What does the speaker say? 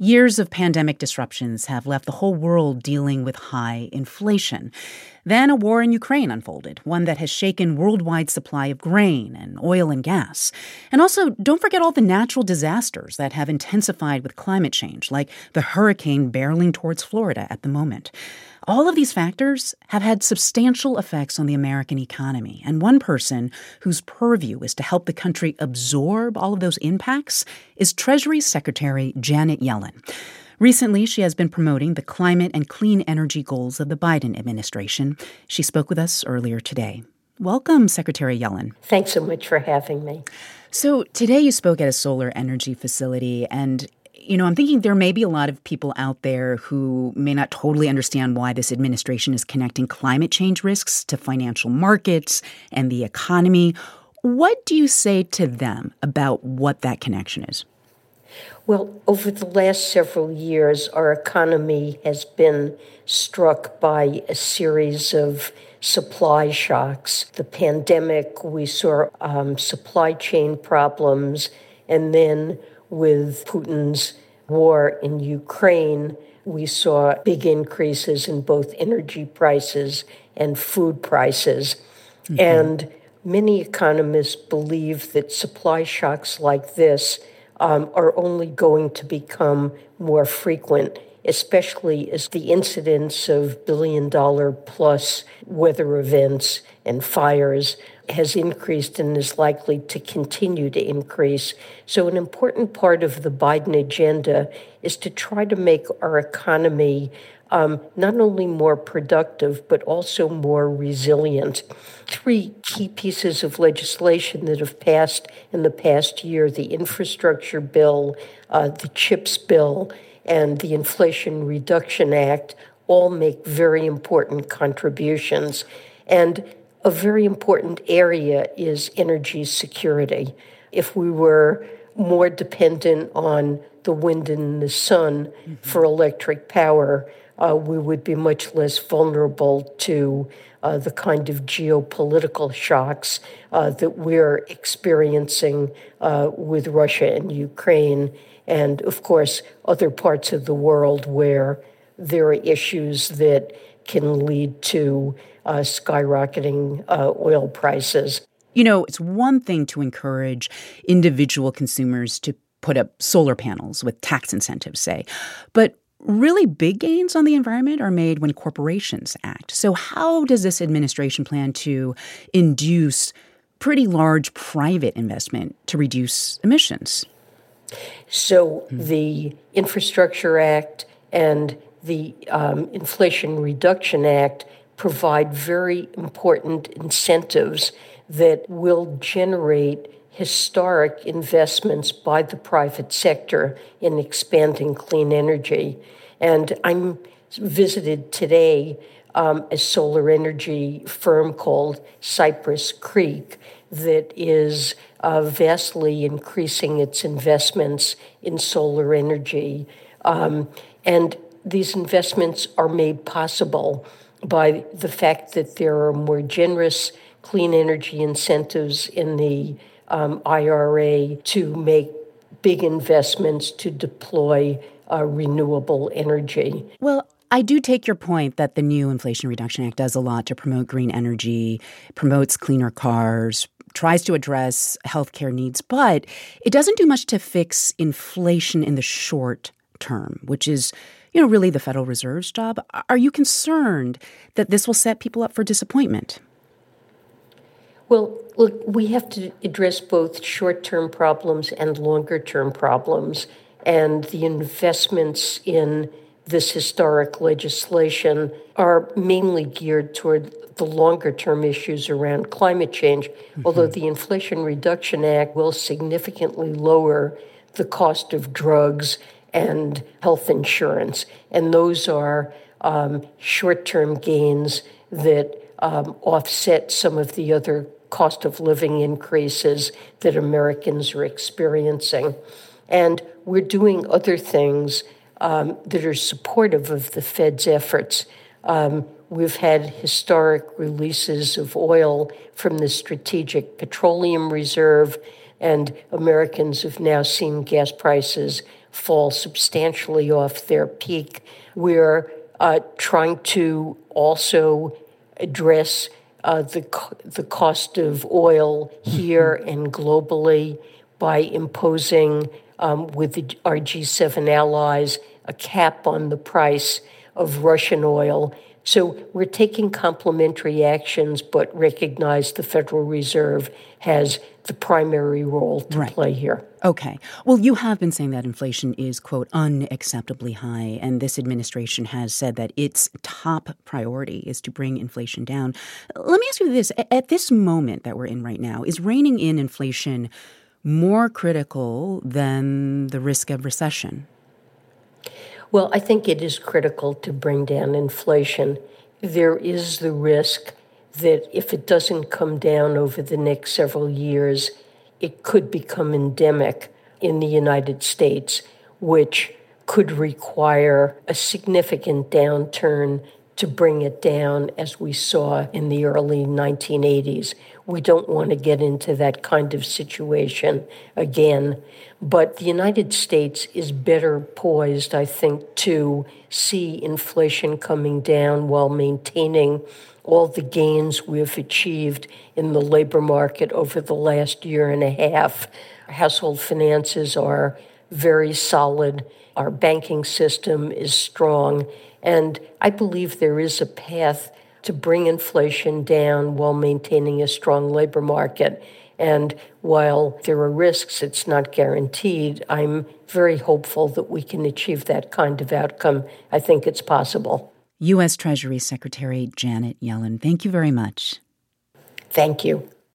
Years of pandemic disruptions have left the whole world dealing with high inflation. Then a war in Ukraine unfolded, one that has shaken worldwide supply of grain and oil and gas. And also, don't forget all the natural disasters that have intensified with climate change, like the hurricane barreling towards Florida at the moment. All of these factors have had substantial effects on the American economy. And one person whose purview is to help the country absorb all of those impacts is Treasury Secretary Janet Yellen. Recently, she has been promoting the climate and clean energy goals of the Biden administration. She spoke with us earlier today. Welcome, Secretary Yellen. Thanks so much for having me. So today you spoke at a solar energy facility, and I'm thinking there may be a lot of people out there who may not totally understand why this administration is connecting climate change risks to financial markets and the economy. What do you say to them about what that connection is? Well, over the last several years, our economy has been struck by a series of supply shocks. The pandemic, we saw supply chain problems, and then with Putin's war in Ukraine, we saw big increases in both energy prices and food prices. Mm-hmm. And many economists believe that supply shocks like this are only going to become more frequent, especially as the incidence of billion-dollar-plus weather events and fires has increased and is likely to continue to increase. So an important part of the Biden agenda is to try to make our economy not only more productive, but also more resilient. Three key pieces of legislation that have passed in the past year, the infrastructure bill, the CHIPS bill, and the Inflation Reduction Act, all make very important contributions. And a very important area is energy security. If we were more dependent on the wind and the sun for electric power, we would be much less vulnerable to the kind of geopolitical shocks that we're experiencing with Russia and Ukraine, and, of course, other parts of the world where there are issues that can lead to skyrocketing oil prices. It's one thing to encourage individual consumers to put up solar panels with tax incentives, say, but really big gains on the environment are made when corporations act. So how does this administration plan to induce pretty large private investment to reduce emissions? So the Infrastructure Act and the Inflation Reduction Act provide very important incentives that will generate historic investments by the private sector in expanding clean energy. And I'm visited today a solar energy firm called Cypress Creek that is vastly increasing its investments in solar energy. And these investments are made possible by the fact that there are more generous clean energy incentives in the IRA to make big investments to deploy renewable energy. Well, I do take your point that the new Inflation Reduction Act does a lot to promote green energy, promotes cleaner cars, tries to address healthcare needs, but it doesn't do much to fix inflation in the short term, which is, really the Federal Reserve's job. Are you concerned that this will set people up for disappointment? Well, look, we have to address both short-term problems and longer-term problems, and the investments in this historic legislation are mainly geared toward the longer-term issues around climate change, although the Inflation Reduction Act will significantly lower the cost of drugs and health insurance, and those are short-term gains that offset some of the other cost of living increases that Americans are experiencing. And we're doing other things that are supportive of the Fed's efforts. We've had historic releases of oil from the Strategic Petroleum Reserve, and Americans have now seen gas prices fall substantially off their peak. We're trying to also address the cost of oil here and globally by imposing, with our G7 allies, a cap on the price of Russian oil. So we're taking complementary actions, but recognize the Federal Reserve has the primary role to play here. Okay. Well, you have been saying that inflation is, quote, unacceptably high, and this administration has said that its top priority is to bring inflation down. Let me ask you this. At this moment that we're in right now, is reining in inflation more critical than the risk of recession? Well, I think it is critical to bring down inflation. There is the risk that if it doesn't come down over the next several years, it could become endemic in the United States, which could require a significant downturn to bring it down, as we saw in the early 1980s. We don't want to get into that kind of situation again. But the United States is better poised, I think, to see inflation coming down while maintaining all the gains we've achieved in the labor market over the last year and a half. Household finances are very solid. Our banking system is strong. And I believe there is a path to bring inflation down while maintaining a strong labor market. And while there are risks, it's not guaranteed. I'm very hopeful that we can achieve that kind of outcome. I think it's possible. U.S. Treasury Secretary Janet Yellen, thank you very much. Thank you.